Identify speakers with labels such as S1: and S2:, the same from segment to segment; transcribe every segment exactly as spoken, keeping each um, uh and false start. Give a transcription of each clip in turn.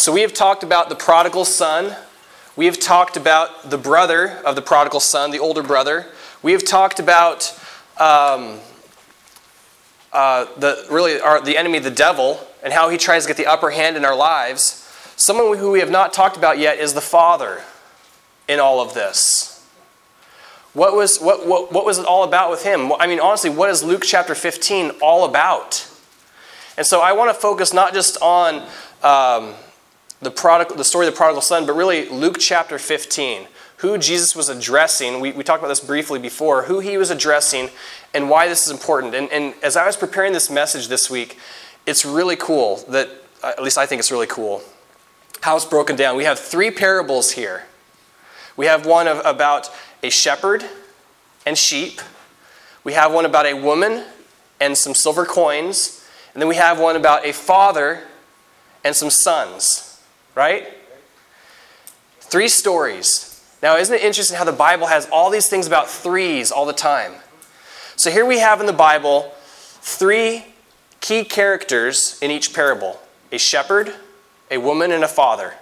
S1: So we have talked about the prodigal son. We have talked about the brother of the prodigal son, the older brother. We have talked about um, uh, the really our, the enemy, the devil, and how he tries to get the upper hand in our lives. Someone who we have not talked about yet is the Father in all of this. What was what what, what was it all about with him? I mean, honestly, what is Luke chapter fifteen all about? And so I want to focus not just on um, the prodigal, the story of the prodigal son, but really Luke chapter fifteen, who Jesus was addressing. We, we talked about this briefly before, who he was addressing and why this is important. And, and as I was preparing this message this week, it's really cool that, at least I think it's really cool, how it's broken down. We have three parables here. We have one of, about a shepherd and sheep. We have one about a woman and some silver coins. And then we have one about a father and some sons, right? Three stories. Now, isn't it interesting how the Bible has all these things about threes all the time? So here we have in the Bible three key characters in each parable. A shepherd, a woman, and a father.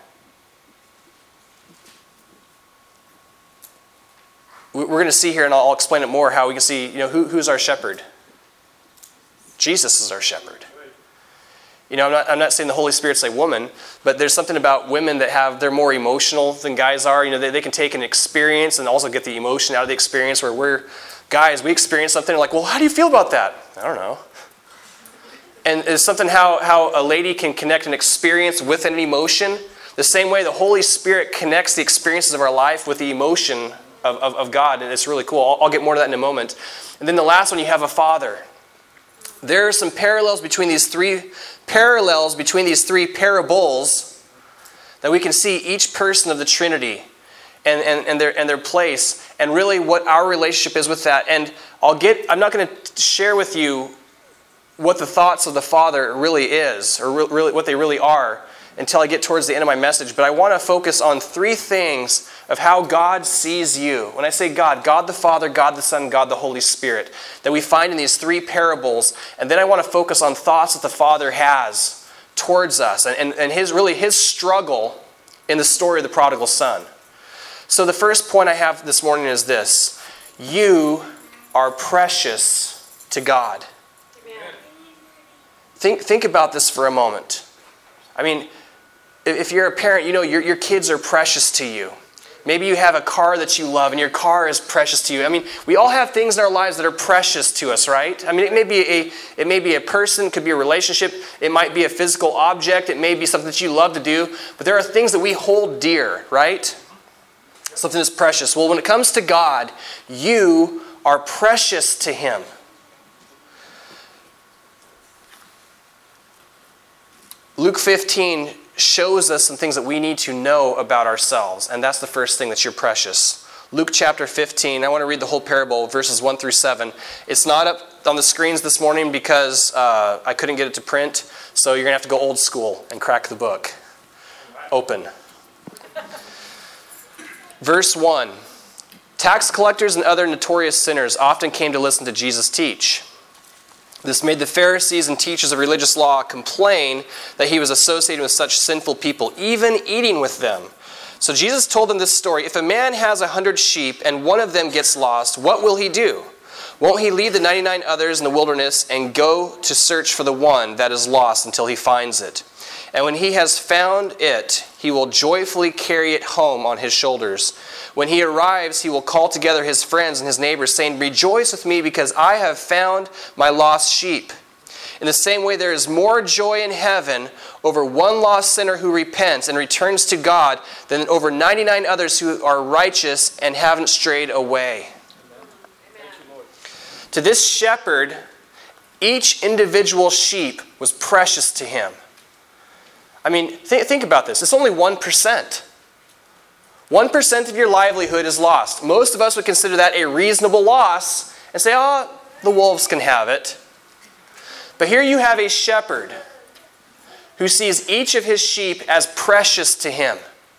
S1: We're going to see here, and I'll explain it more, how we can see, you know, who, who's our shepherd? Jesus is our shepherd. You know, I'm not, I'm not saying the Holy Spirit's a woman, but there's something about women that have, they're more emotional than guys are. You know, they, they can take an experience and also get the emotion out of the experience, where we're, guys, we experience something like, well, how do you feel about that? I don't know. And it's something how, how a lady can connect an experience with an emotion. The same way the Holy Spirit connects the experiences of our life with the emotion of, of, of God. And it's really cool. I'll, I'll get more to that in a moment. And then the last one, you have a father. There are some parallels between these three parallels between these three parables that we can see each person of the Trinity and, and, and their and their place, and really what our relationship is with that. And I'll get I'm not going to share with you what the thoughts of the Father really is, or re- really what they really are, until I get towards the end of my message. But I want to focus on three things of how God sees you. When I say God, God the Father, God the Son, God the Holy Spirit, that we find in these three parables. And then I want to focus on thoughts that the Father has towards us, and, and, and his really his struggle in the story of the prodigal son. So the first point I have this morning is this: you are precious to God. Amen. Think, think about this for a moment. I mean, if you're a parent, you know your, your kids are precious to you. Maybe you have a car that you love and your car is precious to you. I mean, we all have things in our lives that are precious to us, right? I mean, it may be a it may be a person, it could be a relationship, it might be a physical object, it may be something that you love to do, but there are things that we hold dear, right? Something that's precious. Well, when it comes to God, you are precious to Him. Luke fifteen shows us some things that we need to know about ourselves, and that's the first thing, that you're precious. Luke chapter fifteen, I want to read the whole parable, verses one through seven. It's not up on the screens this morning because uh, I couldn't get it to print, so you're going to have to go old school and crack the book open. Verse one, tax collectors and other notorious sinners often came to listen to Jesus teach. This made the Pharisees and teachers of religious law complain that he was associated with such sinful people, even eating with them. So Jesus told them this story: if a man has a hundred sheep and one of them gets lost, what will he do? Won't he leave the ninety-nine others in the wilderness and go to search for the one that is lost until he finds it? And when he has found it, he will joyfully carry it home on his shoulders. When he arrives, he will call together his friends and his neighbors, saying, "Rejoice with me, because I have found my lost sheep." In the same way, there is more joy in heaven over one lost sinner who repents and returns to God than over ninety-nine others who are righteous and haven't strayed away. Amen. To this shepherd, each individual sheep was precious to him. I mean, th- think about this. It's only one percent. one percent of your livelihood is lost. Most of us would consider that a reasonable loss and say, oh, the wolves can have it. But here you have a shepherd who sees each of his sheep as precious to him.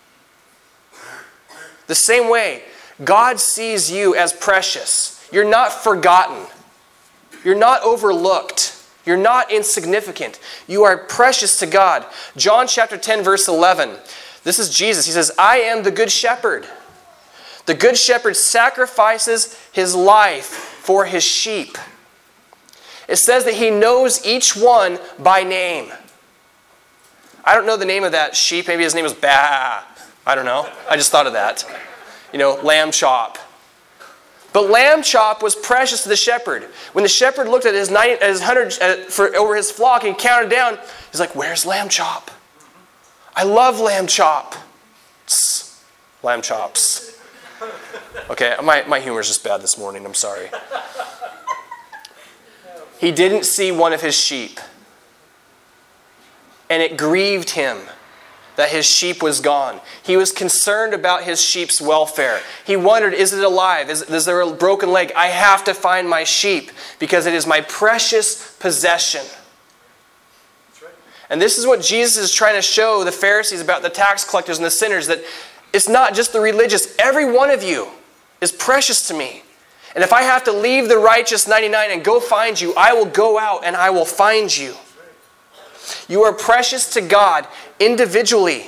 S1: The same way, God sees you as precious. You're not forgotten. You're not overlooked. You're not insignificant. You are precious to God. John chapter ten, verse eleven. This is Jesus. He says, I am the good shepherd. The good shepherd sacrifices his life for his sheep. It says that he knows each one by name. I don't know the name of that sheep. Maybe his name is Bah. I don't know. I just thought of that. You know, Lamb Chop. But Lamb Chop was precious to the shepherd. When the shepherd looked at his, ninety, at his hundred uh, for, over his flock and counted down, he's like, where's Lamb Chop? I love Lamb Chop. Tss, lamb chops. Okay, my, my humor is just bad this morning. I'm sorry. He didn't see one of his sheep. And it grieved him that his sheep was gone. He was concerned about his sheep's welfare. He wondered, is it alive? Is, is there a broken leg? I have to find my sheep because it is my precious possession. That's right. And this is what Jesus is trying to show the Pharisees about the tax collectors and the sinners, that it's not just the religious. Every one of you is precious to me. And if I have to leave the righteous ninety-nine and go find you, I will go out and I will find you. You are precious to God individually.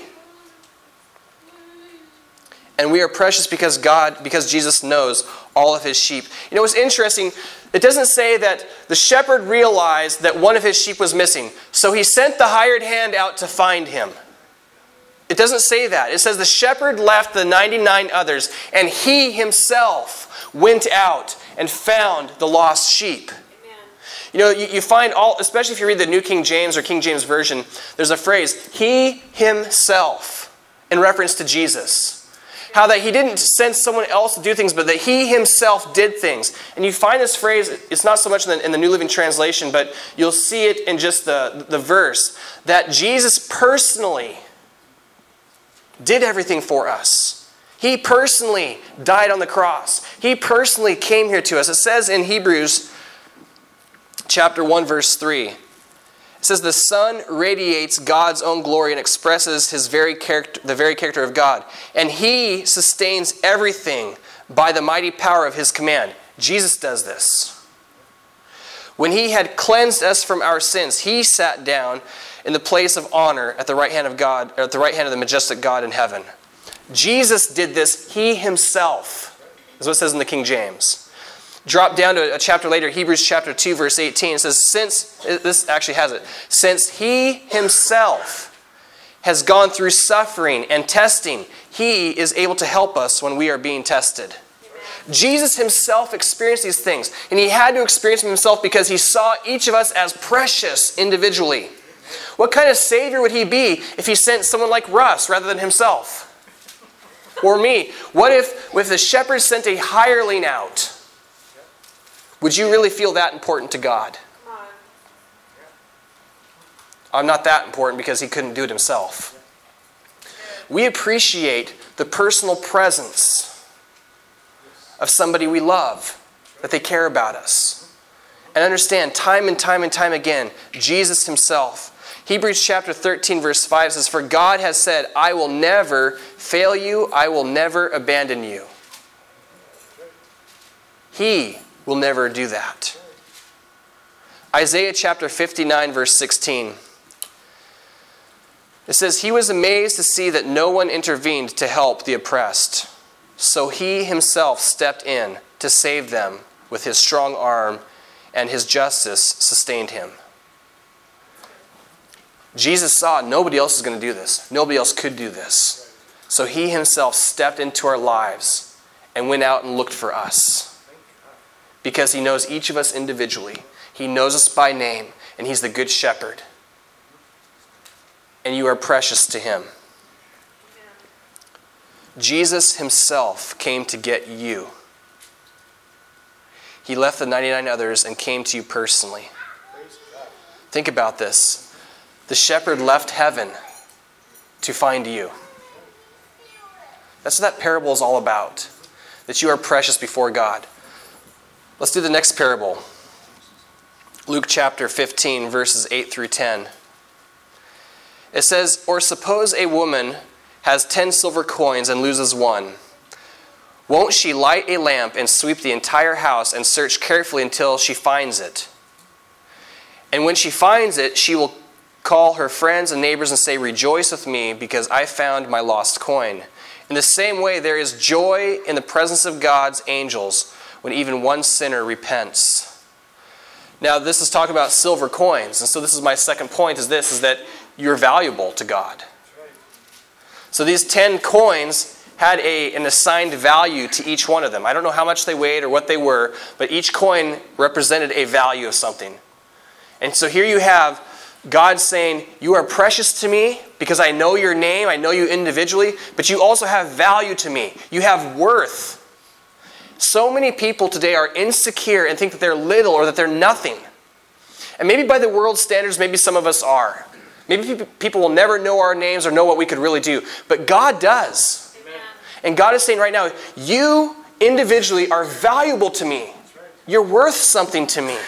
S1: And we are precious because God, because Jesus knows all of his sheep. You know what's interesting? It doesn't say that the shepherd realized that one of his sheep was missing, so he sent the hired hand out to find him. It doesn't say that. It says the shepherd left the ninety-nine others, and he himself went out and found the lost sheep. You know, you, you find all, especially if you read the New King James or King James Version, there's a phrase, he himself, in reference to Jesus. How that he didn't send someone else to do things, but that he himself did things. And you find this phrase, it's not so much in the, in the New Living Translation, but you'll see it in just the, the verse, that Jesus personally did everything for us. He personally died on the cross. He personally came here to us. It says in Hebrews chapter one, verse three. It says, the Son radiates God's own glory and expresses his very character, the very character of God. And he sustains everything by the mighty power of his command. Jesus does this. When he had cleansed us from our sins, he sat down in the place of honor at the right hand of God, or at the right hand of the majestic God in heaven. Jesus did this, he himself. That's what it says in the King James. Drop down to a chapter later, Hebrews chapter two, verse eighteen. It says, since, this actually has it, since he himself has gone through suffering and testing, he is able to help us when we are being tested. Jesus himself experienced these things, and he had to experience them himself because he saw each of us as precious individually. What kind of Savior would he be if he sent someone like Russ rather than himself? Or me? What if, if the shepherd sent a hireling out? Would you really feel that important to God? I'm not that important because he couldn't do it himself. We appreciate the personal presence of somebody we love, that they care about us. And understand, time and time and time again, Jesus himself. Hebrews chapter thirteen, verse five says, for God has said, I will never fail you, I will never abandon you. He will never do that. Isaiah chapter fifty-nine, verse sixteen. It says, he was amazed to see that no one intervened to help the oppressed. So he himself stepped in to save them with his strong arm, and his justice sustained him. Jesus saw nobody else is going to do this. Nobody else could do this. So he himself stepped into our lives and went out and looked for us. Because he knows each of us individually. He knows us by name, and he's the good shepherd. And you are precious to him. Jesus himself came to get you. He left the ninety-nine others and came to you personally. Think about this. The shepherd left heaven to find you. That's what that parable is all about. That you are precious before God. Let's do the next parable. Luke chapter fifteen, verses eight through ten. It says, or suppose a woman has ten silver coins and loses one. Won't she light a lamp and sweep the entire house and search carefully until she finds it? And when she finds it, she will call her friends and neighbors and say, "Rejoice with me, because I found my lost coin." In the same way, there is joy in the presence of God's angels when even one sinner repents. Now, this is talking about silver coins. And so this is my second point, is this, is that you're valuable to God. So these ten coins had a, an assigned value to each one of them. I don't know how much they weighed or what they were, but each coin represented a value of something. And so here you have God saying, you are precious to me because I know your name, I know you individually, but you also have value to me. You have worth. So many people today are insecure and think that they're little or that they're nothing. And maybe by the world's standards, maybe some of us are. Maybe people will never know our names or know what we could really do. But God does. Amen. And God is saying right now, you individually are valuable to me. You're worth something to me.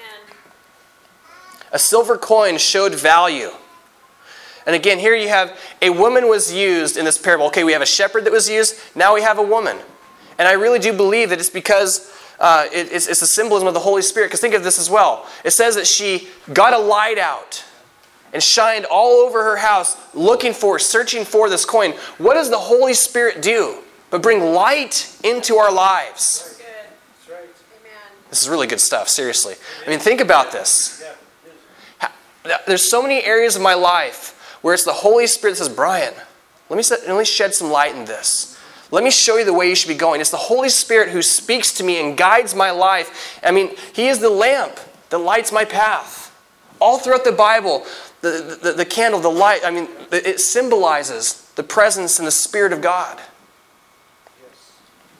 S1: A silver coin showed value. And again, here you have a woman was used in this parable. Okay, we have a shepherd that was used. Now we have a woman. And I really do believe that it's because uh, it, it's, it's a symbolism of the Holy Spirit. Because think of this as well. It says that she got a light out and shined all over her house looking for, searching for this coin. What does the Holy Spirit do but bring light into our lives?
S2: That's right.
S1: This is really good stuff, seriously. I mean, think about this. There's so many areas of my life where it's the Holy Spirit that says, Brian, let me, set, let me shed some light in this. Let me show you the way you should be going. It's the Holy Spirit who speaks to me and guides my life. I mean, He is the lamp that lights my path. All throughout the Bible, the, the, the candle, the light, I mean, it symbolizes the presence and the Spirit of God.
S2: Yes.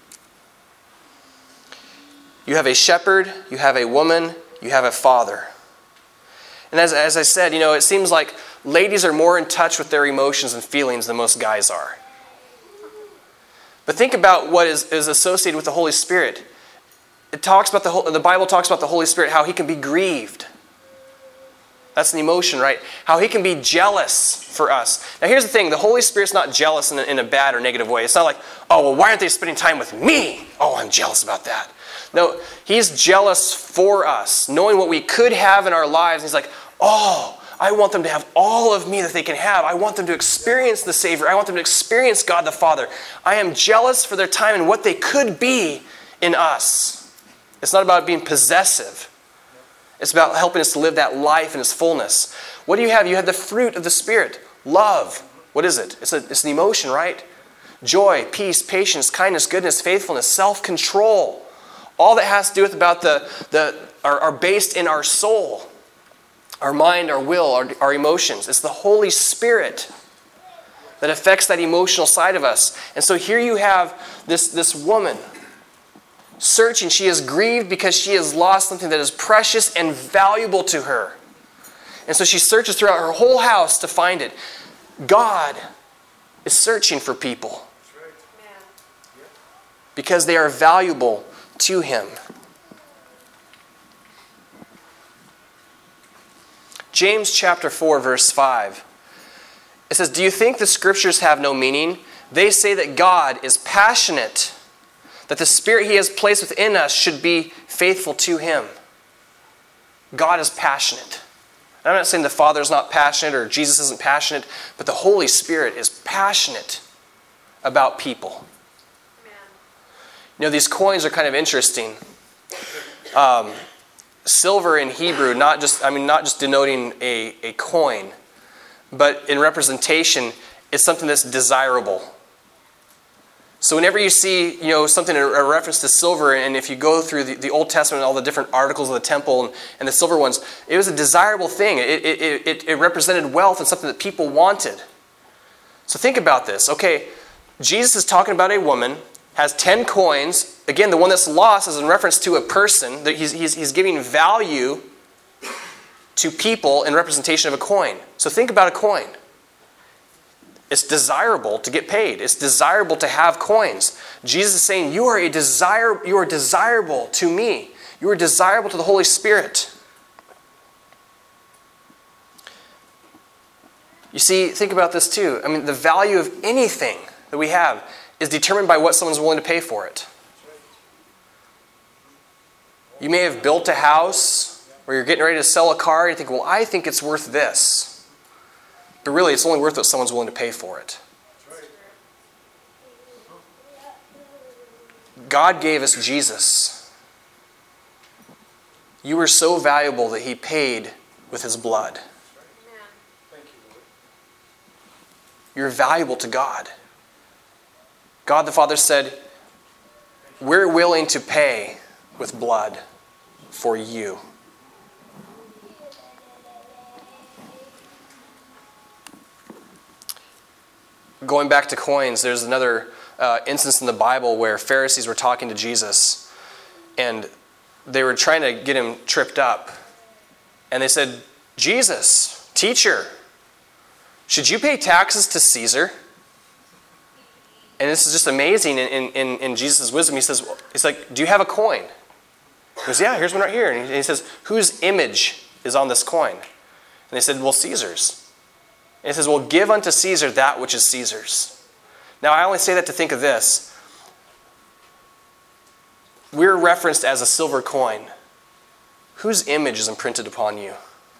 S1: You have a shepherd, you have a woman, you have a father. And as, as I said, you know, it seems like ladies are more in touch with their emotions and feelings than most guys are. But think about what is, is associated with the Holy Spirit. It talks about the, the Bible talks about the Holy Spirit, how He can be grieved. That's an emotion, right? How He can be jealous for us. Now here's the thing, the Holy Spirit's not jealous in a, in a bad or negative way. It's not like, oh, well, why aren't they spending time with me? Oh, I'm jealous about that. No, He's jealous for us, knowing what we could have in our lives. He's like, oh, I want them to have all of me that they can have. I want them to experience the Savior. I want them to experience God the Father. I am jealous for their time and what they could be in us. It's not about being possessive. It's about helping us to live that life in its fullness. What do you have? You have the fruit of the Spirit. Love. What is it? It's, a, it's an emotion, right? Joy, peace, patience, kindness, goodness, faithfulness, self-control. All that has to do with about the, the are, are based in our soul, our mind, our will, our, our emotions. It's the Holy Spirit that affects that emotional side of us. And so here you have this, this woman searching. She is grieved because she has lost something that is precious and valuable to her. And so she searches throughout her whole house to find it. God is searching for people because they are valuable to Him. James chapter four, verse five. It says, do you think the Scriptures have no meaning? They say that God is passionate, that the Spirit He has placed within us should be faithful to Him. God is passionate. I'm not saying the Father is not passionate or Jesus isn't passionate, but the Holy Spirit is passionate about people. You know, these coins are kind of interesting. Um, silver in Hebrew, not just I mean, not just denoting a, a coin, but in representation, it's something that's desirable. So whenever you see, you know, something in a reference to silver, and if you go through the, the Old Testament and all the different articles of the temple and, and the silver ones, it was a desirable thing. It, it, it, it represented wealth and something that people wanted. So think about this. Okay, Jesus is talking about a woman, has ten coins. Again, the one that's lost is in reference to a person. He's, he's, he's giving value to people in representation of a coin. So think about a coin. It's desirable to get paid. It's desirable to have coins. Jesus is saying, you are a desire, you are desirable to me. You are desirable to the Holy Spirit. You see, think about this too. I mean, the value of anything that we have is determined by what someone's willing to pay for it. You may have built a house Or you're getting ready to sell a car and you think, well, I think it's worth this. But really, it's only worth what someone's willing to pay for it. God gave us Jesus. You were so valuable that he paid with his blood. You're valuable to God. God the Father said, we're willing to pay with blood for you. Going back to coins, there's another uh, instance in the Bible where Pharisees were talking to Jesus and they were trying to get him tripped up. And they said, Jesus, teacher, should you pay taxes to Caesar? And this is just amazing in, in, in Jesus' wisdom. He says, he's like, do you have a coin? He goes, yeah, here's one right here. And he says, whose image is on this coin? And they said, well, Caesar's. And he says, well, give unto Caesar that which is Caesar's. Now, I only say that to think of this. We're referenced as a silver coin. Whose image is imprinted upon you?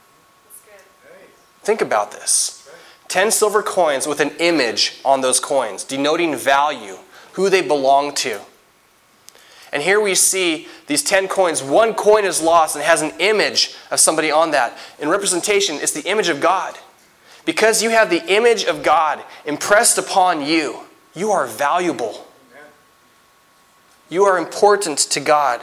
S1: Think about this. Ten silver coins with an image on those coins, denoting value, who they belong to. And here we see these ten coins. One coin is lost and has an image of somebody on that. In representation, it's the image of God. Because you have the image of God impressed upon you, you are valuable. You are important to God.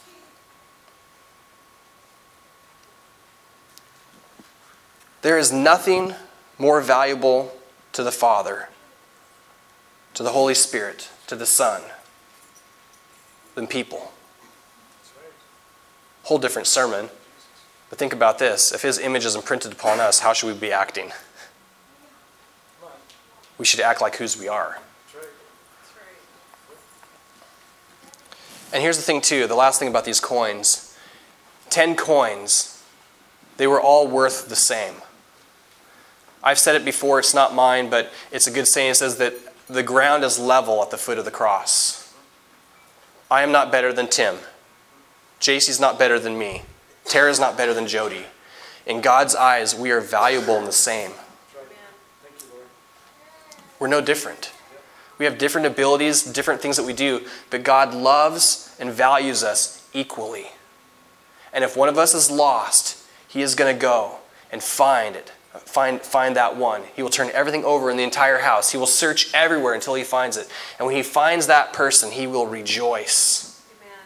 S1: There is nothing more valuable to the Father, to the Holy Spirit, to the Son, than people. Whole different sermon. But think about this. If his image is imprinted upon us, how should we be acting? We should act like whose we are. And here's the thing too, the last thing about these coins. Ten coins, they were all worth the same. I've said it before, it's not mine, but it's a good saying. It says that the ground is level at the foot of the cross. I am not better than Tim. J C's not better than me. Tara's not better than Jody. In God's eyes, we are valuable and the same. We're no different. We have different abilities, different things that we do, but God loves and values us equally. And if one of us is lost, he is going to go and find it. Find, find that one. He will turn everything over in the entire house. He will search everywhere until he finds it. And when he finds that person, he will rejoice. Amen.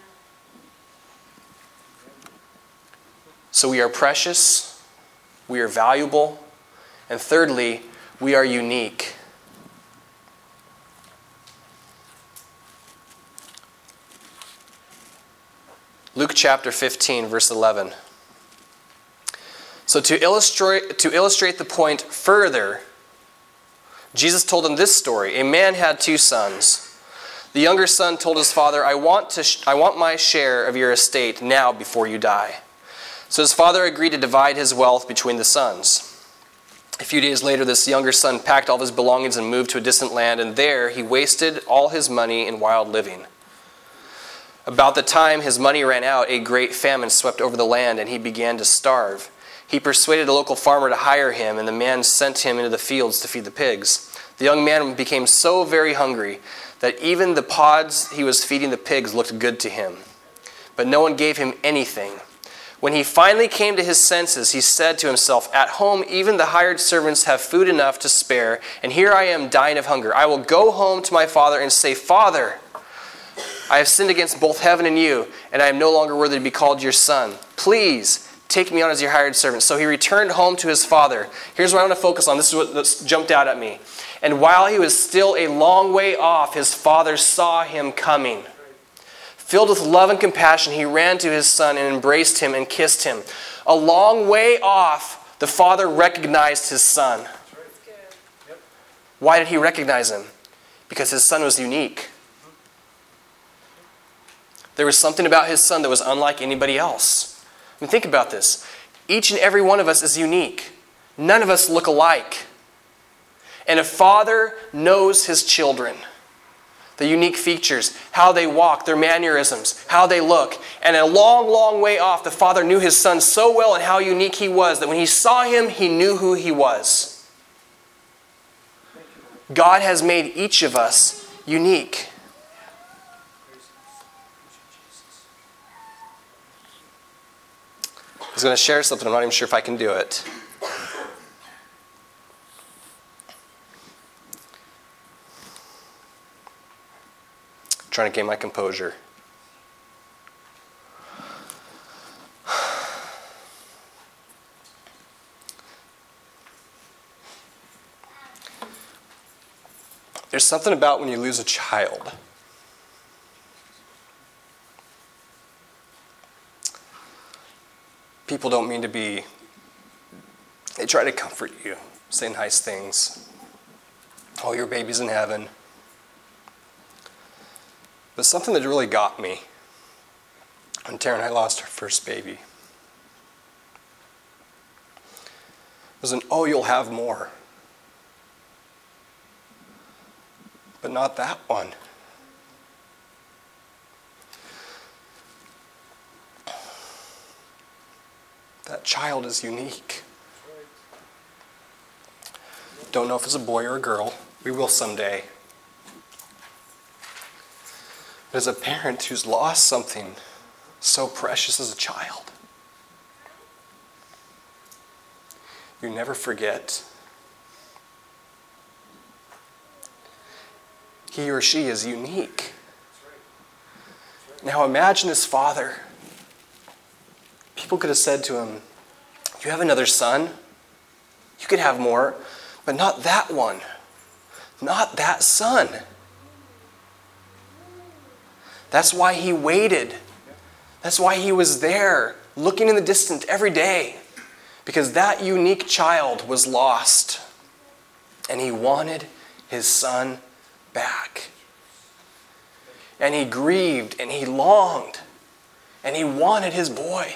S1: So we are precious, we are valuable, and thirdly, we are unique. Luke chapter fifteen, verse eleven. So to illustrate, to illustrate the point further, Jesus told them this story. A man had two sons. The younger son told his father, I want, to sh- I want my share of your estate now before you die. So his father agreed to divide his wealth between the sons. A few days later, this younger son packed all of his belongings and moved to a distant land, and there he wasted all his money in wild living. About the time his money ran out, a great famine swept over the land, and he began to starve. He persuaded a local farmer to hire him, and the man sent him into the fields to feed the pigs. The young man became so very hungry that even the pods he was feeding the pigs looked good to him. But no one gave him anything. When he finally came to his senses, he said to himself, at home even the hired servants have food enough to spare, and here I am dying of hunger. I will go home to my father and say, Father, I have sinned against both heaven and you, and I am no longer worthy to be called your son. Please take me on as your hired servant. So he returned home to his father. Here's what I want to focus on. This is what jumped out at me. And while he was still a long way off, his father saw him coming. Filled with love and compassion, he ran to his son and embraced him and kissed him. A long way off, the father recognized his son. Why did he recognize him? Because his son was unique. There was something about his son that was unlike anybody else. I mean, think about this. Each and every one of us is unique. None of us look alike. And a father knows his children. the unique features, how they walk, their mannerisms, how they look. And a long, long way off, the Father knew his Son so well and how unique he was that when he saw him, he knew who he was. God has made each of us unique. I was going to share something. I'm not even sure if I can do it. Trying to gain my composure. There's something about when you lose a child. People don't mean to be, they try to comfort you, say nice things. Oh, your baby's in heaven. But something that really got me when Tara and I lost our first baby was an, oh, you'll have more. But not that one. That child is unique. Don't know if it's a boy or a girl. We will someday. But as a parent who's lost something so precious as a child, you never forget. He or she is unique. Now imagine this father. People could have said to him, you have another son. You could have more, but not that one. Not that son. That's why he waited. That's why he was there, looking in the distance every day. Because that unique child was lost. And he wanted his son back. And he grieved and he longed. And he wanted his boy.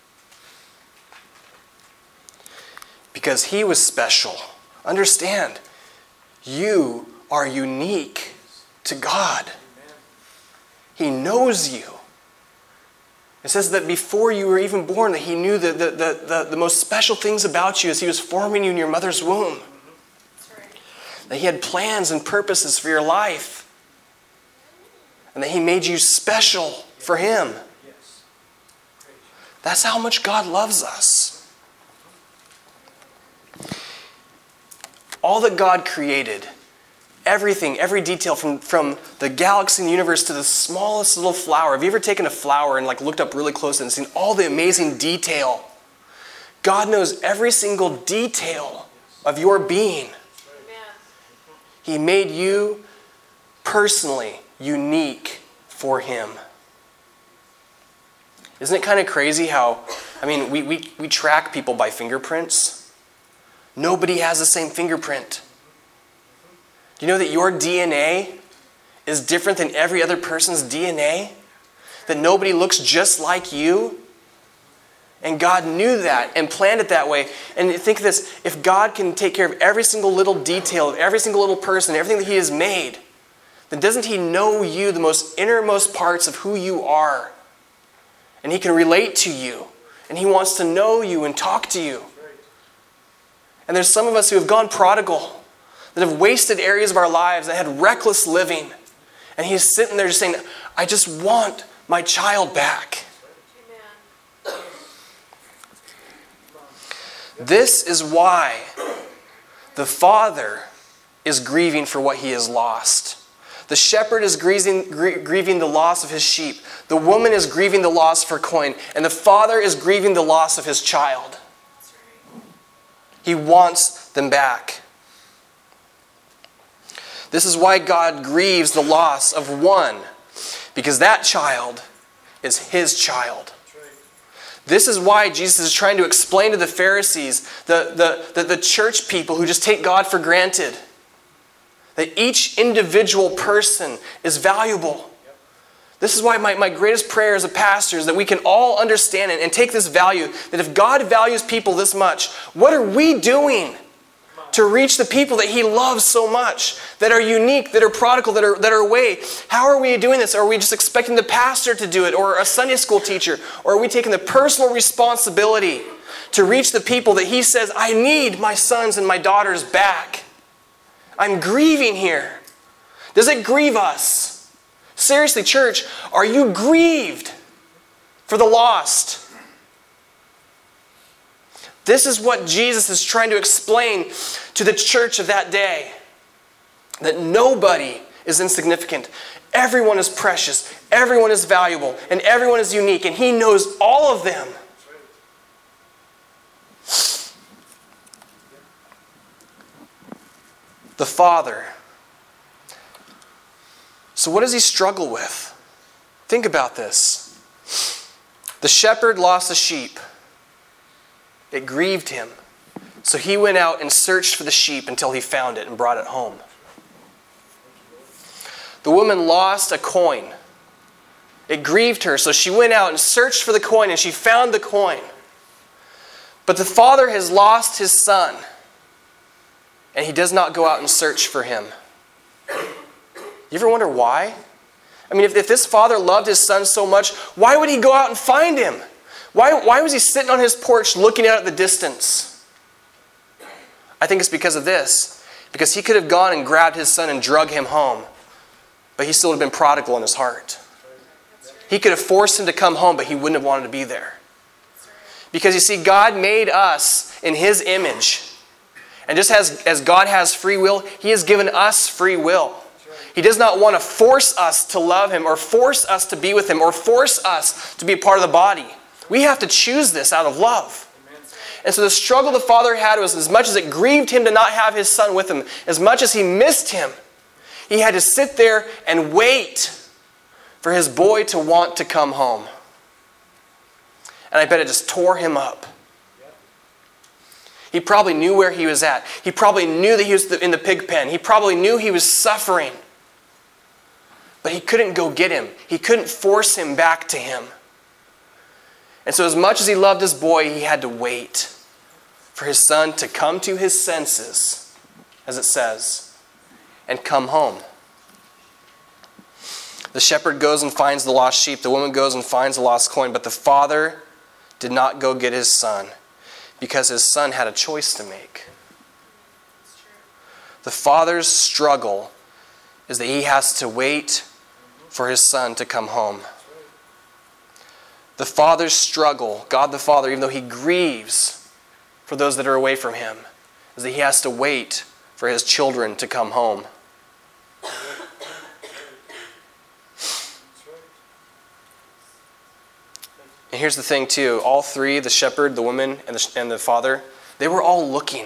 S1: Because he was special. Understand, you are unique to God. He knows you. It says that before you were even born, that he knew the, the, the, the, the most special things about you as he was forming you in your mother's womb. That's right. That he had plans and purposes for your life. And that he made you special for him. Yes. That's how much God loves us. All that God created, everything, every detail from, from the galaxy and the universe to the smallest little flower. Have you ever taken a flower and like looked up really close and seen all the amazing detail? God knows every single detail of your being. Amen. He made you personally unique for him. Isn't it kind of crazy how, I mean, we, we, we track people by fingerprints. Nobody has the same fingerprint. Do you know that your D N A is different than every other person's D N A? That nobody looks just like you? And God knew that and planned it that way. And think of this, if God can take care of every single little detail of every single little person, everything that he has made, then doesn't he know you, the most innermost parts of who you are? And he can relate to you. And he wants to know you and talk to you. And there's some of us who have gone prodigal, that have wasted areas of our lives, that had reckless living. And he's sitting there just saying, I just want my child back. Amen. This is why the father is grieving for what he has lost. The shepherd is grieving, grieving the loss of his sheep. The woman is grieving the loss of her coin. And the father is grieving the loss of his child. He wants them back. This is why God grieves the loss of one, because that child is his child. This is why Jesus is trying to explain to the Pharisees, the, the, the, the church people who just take God for granted, that each individual person is valuable. This is why my, my greatest prayer as a pastor is that we can all understand it and take this value, that if God values people this much, what are we doing to reach the people that he loves so much, that are unique, that are prodigal, that are, that are away. How are we doing this? Are we just expecting the pastor to do it, or a Sunday school teacher? Or are we taking the personal responsibility to reach the people that he says, I need my sons and my daughters back? I'm grieving here. Does it grieve us? Seriously, church, are you grieved for the lost? This is what Jesus is trying to explain to the church of that day. That nobody is insignificant. Everyone is precious. Everyone is valuable. And everyone is unique. And he knows all of them. The Father. So what does he struggle with? Think about this. The shepherd lost a sheep. It grieved him. So he went out and searched for the sheep until he found it and brought it home. The woman lost a coin. It grieved her, so she went out and searched for the coin and she found the coin. But the father has lost his son, and he does not go out and search for him. You ever wonder why? I mean, if, if this father loved his son so much, why would he go out and find him? Why, why was he sitting on his porch looking out at the distance? I think it's because of this. Because he could have gone and grabbed his son and drug him home. But he still would have been prodigal in his heart. He could have forced him to come home, but he wouldn't have wanted to be there. Because you see, God made us in his image. And just as, as God has free will, he has given us free will. He does not want to force us to love him, or force us to be with him, or force us to be a part of the body. We have to choose this out of love. And so the struggle the father had was, as much as it grieved him to not have his son with him, as much as he missed him, he had to sit there and wait for his boy to want to come home. And I bet it just tore him up. He probably knew where he was at. He probably knew that he was in the pig pen. He probably knew he was suffering. But he couldn't go get him. He couldn't force him back to him. And so as much as he loved his boy, he had to wait for his son to come to his senses, as it says, and come home. The shepherd goes and finds the lost sheep. The woman goes and finds the lost coin. But the father did not go get his son because his son had a choice to make. The father's struggle is that he has to wait for his son to come home. The father's struggle, God the Father, even though he grieves for those that are away from him, is that he has to wait for his children to come home. And here's the thing too, all three, the shepherd, the woman, and the, and the father, they were all looking.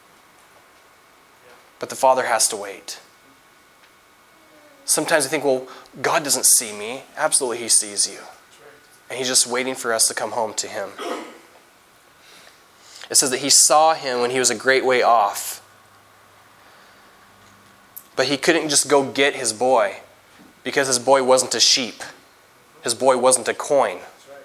S1: But the father has to wait. Sometimes I think, well, God doesn't see me. Absolutely, he sees you. And he's just waiting for us to come home to him. It says that he saw him when he was a great way off. But he couldn't just go get his boy because his boy wasn't a sheep. His boy wasn't a coin.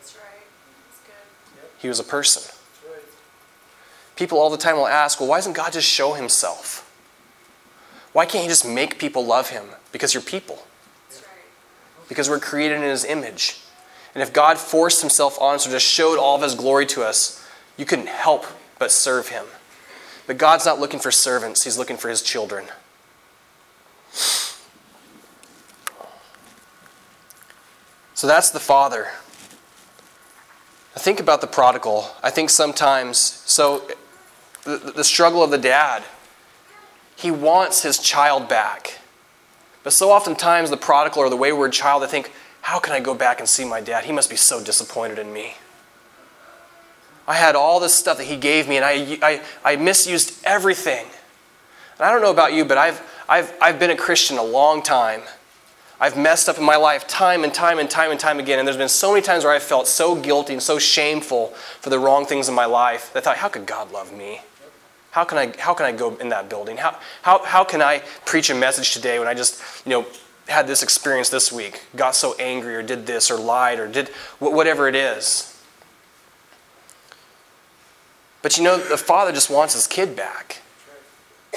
S1: He was a person. People all the time will ask, well, why doesn't God just show himself? Why can't he just make people love him? Because you're people. Because we're created in his image. And if God forced himself on us or just showed all of his glory to us, you couldn't help but serve him. But God's not looking for servants. He's looking for his children. So that's the father. I think about the prodigal. I think sometimes, so the, the struggle of the dad, he wants his child back. But so oftentimes the prodigal or the wayward child, I think, how can I go back and see my dad? He must be so disappointed in me. I had all this stuff that he gave me, and I, I, I misused everything. And I don't know about you, but I've, I've, I've been a Christian a long time. I've messed up in my life time and time and time and time again. And there's been so many times where I felt so guilty and so shameful for the wrong things in my life that I thought, how could God love me? How can I, how can I go in that building? How, how, how can I preach a message today when I just, you know, had this experience this week, got so angry or did this or lied or did whatever it is. But you know, the father just wants his kid back.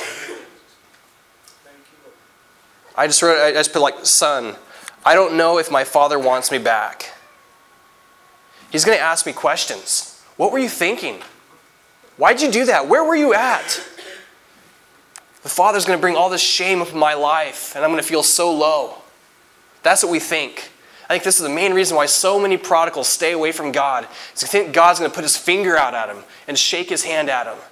S1: I just wrote, I just put like, son, I don't know if my father wants me back. He's going to ask me questions. What were you thinking? Why'd you do that? Where were you at? The father's going to bring all this shame upon my life, and I'm going to feel so low. That's what we think. I think this is the main reason why so many prodigals stay away from God. Is they think God's going to put his finger out at him and shake his hand at him.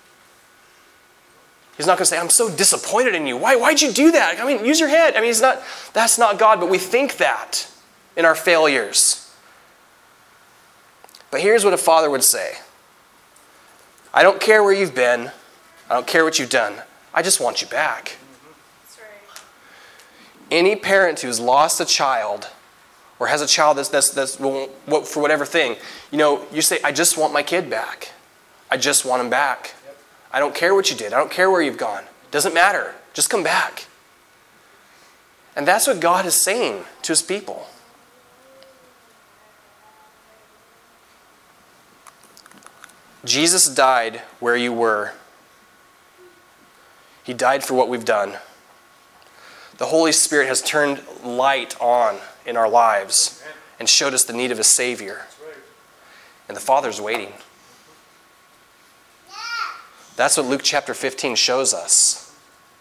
S1: He's not going to say, I'm so disappointed in you. Why, why'd you do that? I mean, use your head. I mean, he's not, that's not God, but we think that in our failures. But here's what a father would say. I don't care where you've been. I don't care what you've done. I just want you back.
S3: That's right.
S1: Any parent who's lost a child or has a child that's, that's, that's for whatever thing, you know, you say, I just want my kid back. I just want him back. Yep. I don't care what you did. I don't care where you've gone. Doesn't matter. Just come back. And that's what God is saying to his people. Jesus died where you were. He died for what we've done. The Holy Spirit has turned light on in our lives and showed us the need of a Savior. And the Father's waiting. That's what Luke chapter fifteen shows us.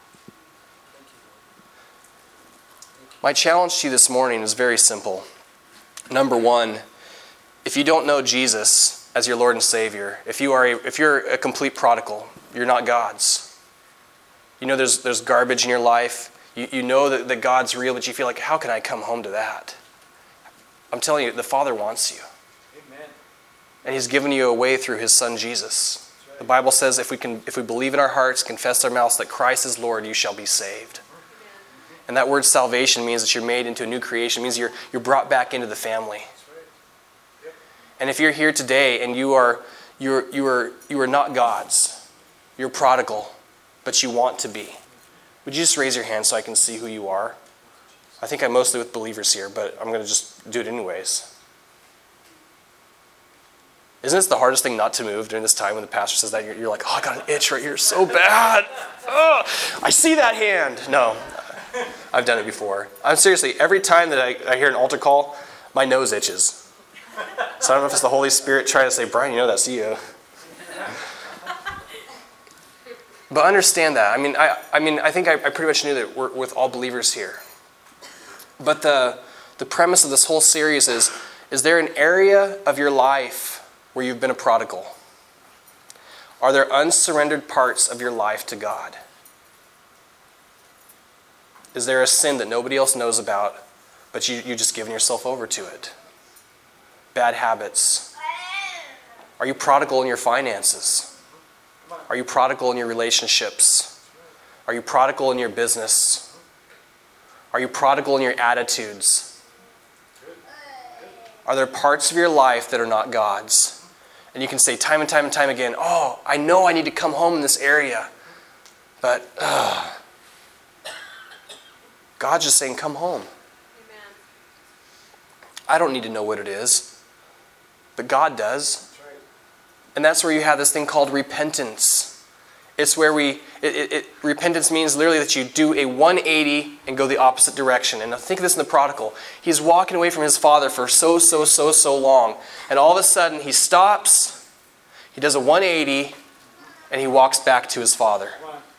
S1: My challenge to you this morning is very simple. Number one, if you don't know Jesus as your Lord and Savior, if you are a, if you're a complete prodigal, you're not God's. You know there's there's garbage in your life. You, you know that, that God's real, but you feel like, how can I come home to that? I'm telling you, the Father wants you.
S2: Amen.
S1: And he's given you a way through his Son Jesus. Right. The Bible says if we can, if we believe in our hearts, confess our mouths that Christ is Lord, you shall be saved. Amen. And that word salvation means that you're made into a new creation. It means you're, you're brought back into the family.
S2: Right. Yep.
S1: And if you're here today and you are, you're, you are, you are not God's, you're prodigal, but you want to be, would you just raise your hand so I can see who you are? I think I'm mostly with believers here, but I'm going to just do it anyways. Isn't this the hardest thing not to move during this time when the pastor says that? You're, you're like, oh, I got an itch right here so bad. Oh, I see that hand. No, I've done it before. I'm seriously, every time that I, I hear an altar call, my nose itches. So I don't know if it's the Holy Spirit trying to say, Brian, you know that's you. But understand that. I mean, I, I mean, I think I, I pretty much knew that we're with all believers here. But the the premise of this whole series is, is there an area of your life where you've been a prodigal? Are there unsurrendered parts of your life to God? Is there a sin that nobody else knows about, but you, you've just given yourself over to it? Bad habits. Are you prodigal in your finances? Are you prodigal in your relationships? Are you prodigal in your business? Are you prodigal in your attitudes? Are there parts of your life that are not God's? And you can say time and time and time again, oh, I know I need to come home in this area. But uh, God's just saying, come home.
S3: Amen.
S1: I don't need to know what it is. But God does. And that's where you have this thing called repentance. It's where we, it, it, it, repentance means literally that you do a one eighty and go the opposite direction. And think of this in the prodigal. He's walking away from his father for so, so, so, so long. And all of a sudden he stops, he does a one eighty, and he walks back to his father.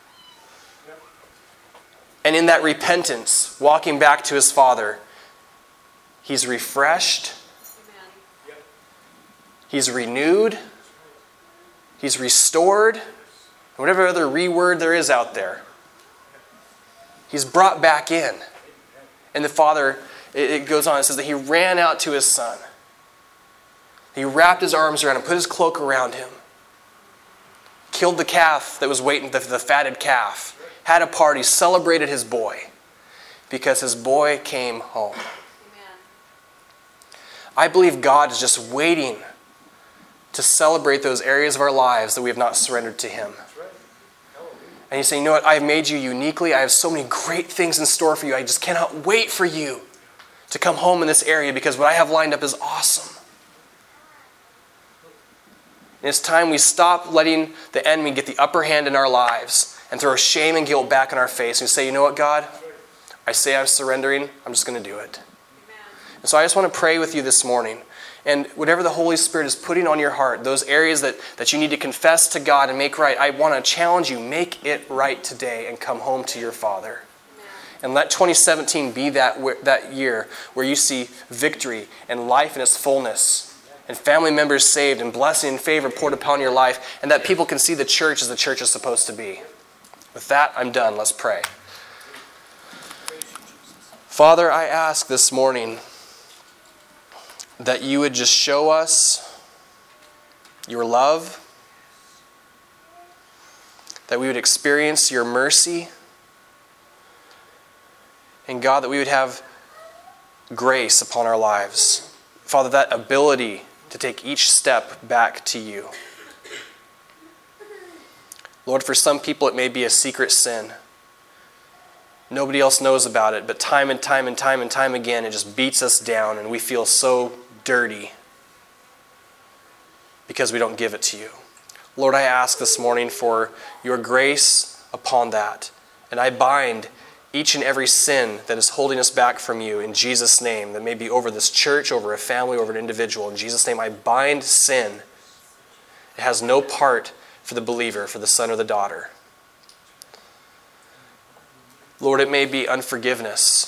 S1: And in that repentance, walking back to his father, he's refreshed,
S3: Amen.
S1: he's renewed, he's restored, whatever other re-word there is out there. He's brought back in. And the father, it goes on, it says that he ran out to his son. He wrapped his arms around him, put his cloak around him, killed the calf that was waiting, the, the fatted calf, had a party, celebrated his boy, because his boy came home.
S3: Amen.
S1: I believe God is just waiting to celebrate those areas of our lives that we have not surrendered to him. And he's saying, you know what, I've made you uniquely. I have so many great things in store for you. I just cannot wait for you to come home in this area because what I have lined up is awesome. And it's time we stop letting the enemy get the upper hand in our lives and throw shame and guilt back in our face and say, you know what, God, I say I'm surrendering, I'm just going to do it.
S3: Amen.
S1: And so I just want to pray with you this morning. And whatever the Holy Spirit is putting on your heart, those areas that, that you need to confess to God and make right, I want to challenge you, make it right today and come home to your Father.
S3: Amen.
S1: And let twenty seventeen be that, that year where you see victory and life in its fullness, and family members saved and blessing and favor poured upon your life, and that people can see the church as the church is supposed to be. With that, I'm done. Let's pray. Father, I ask this morning that you would just show us your love, that we would experience your mercy, and God, that we would have grace upon our lives. Father, that ability to take each step back to you. Lord, for some people it may be a secret sin. Nobody else knows about it, but time and time and time and time again it just beats us down and we feel so dirty because we don't give it to you. Lord, I ask this morning for your grace upon that. And I bind each and every sin that is holding us back from you in Jesus' name, that may be over this church, over a family, over an individual. In Jesus' name, I bind sin. It has no part for the believer, for the son or the daughter. Lord, it may be unforgiveness.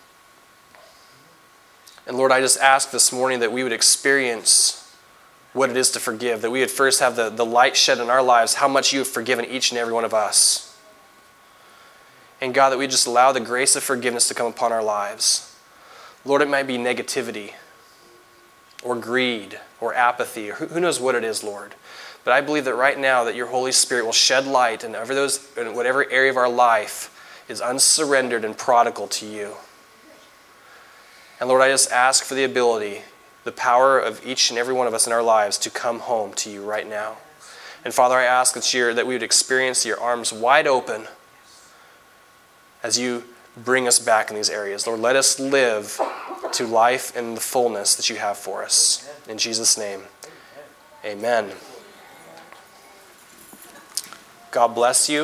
S1: And Lord, I just ask this morning that we would experience what it is to forgive, that we would first have the, the light shed in our lives, how much you have forgiven each and every one of us. And God, that we just allow the grace of forgiveness to come upon our lives. Lord, it might be negativity or greed or apathy, or who, who knows what it is, Lord. But I believe that right now that your Holy Spirit will shed light in whatever, those, in whatever area of our life is unsurrendered and prodigal to you. And Lord, I just ask for the ability, the power of each and every one of us in our lives to come home to you right now. And Father, I ask that, you, that we would experience your arms wide open as you bring us back in these areas. Lord, let us live to life in the fullness that you have for us. In Jesus' name, amen. God bless you.